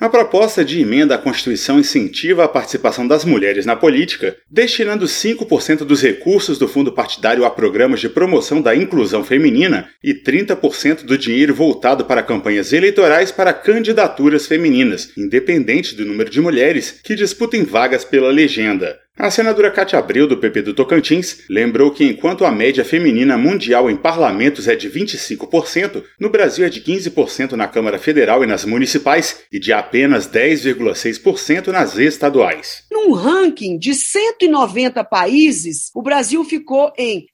A proposta de emenda à Constituição incentiva a participação das mulheres na política, destinando 5% dos recursos do fundo partidário a programas de promoção da inclusão feminina e 30% do dinheiro voltado para campanhas eleitorais para candidaturas femininas, independente do número de mulheres que disputem vagas pela legenda. A senadora Cátia Abreu, do PP do Tocantins, lembrou que enquanto a média feminina mundial em parlamentos é de 25%, no Brasil é de 15% na Câmara Federal e nas municipais e de apenas 10,6% nas estaduais. Num ranking de 190 países, o Brasil ficou em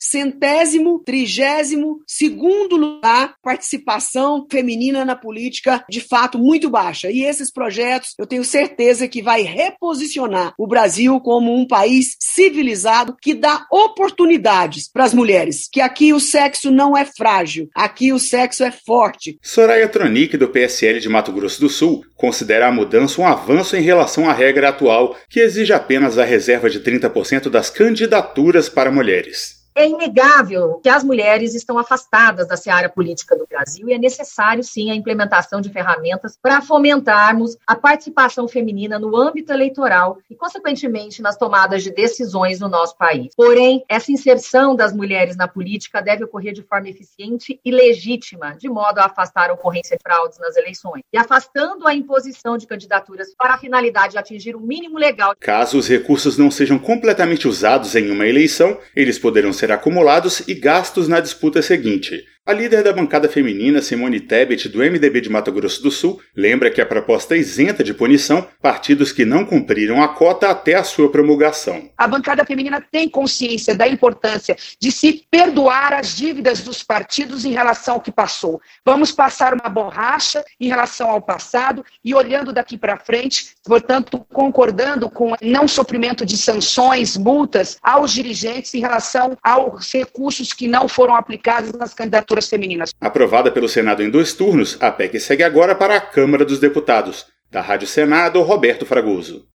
132º lugar, participação feminina na política de fato muito baixa. E esses projetos, eu tenho certeza que vai reposicionar o Brasil como um país civilizado que dá oportunidades para as mulheres, que aqui o sexo não é frágil, aqui o sexo é forte. Soraya Tronic, do PSL de Mato Grosso do Sul, considera a mudança um avanço em relação à regra atual, que exige apenas a reserva de 30% das candidaturas para mulheres. É inegável que as mulheres estão afastadas da seara política do Brasil e é necessário, sim, a implementação de ferramentas para fomentarmos a participação feminina no âmbito eleitoral e, consequentemente, nas tomadas de decisões no nosso país. Porém, essa inserção das mulheres na política deve ocorrer de forma eficiente e legítima, de modo a afastar a ocorrência de fraudes nas eleições e afastando a imposição de candidaturas para a finalidade de atingir o mínimo legal. Caso os recursos não sejam completamente usados em uma eleição, eles poderão ser acumulados e gastos na disputa seguinte. A líder da bancada feminina, Simone Tebet, do MDB de Mato Grosso do Sul, lembra que a proposta isenta de punição partidos que não cumpriram a cota até a sua promulgação. A bancada feminina tem consciência da importância de se perdoar as dívidas dos partidos em relação ao que passou. Vamos passar uma borracha em relação ao passado e olhando daqui para frente, portanto, concordando com o não sofrimento de sanções, multas aos dirigentes em relação aos recursos que não foram aplicados nas candidaturas femininas. Aprovada pelo Senado em 2 turnos, a PEC segue agora para a Câmara dos Deputados. Da Rádio Senado, Roberto Fragoso.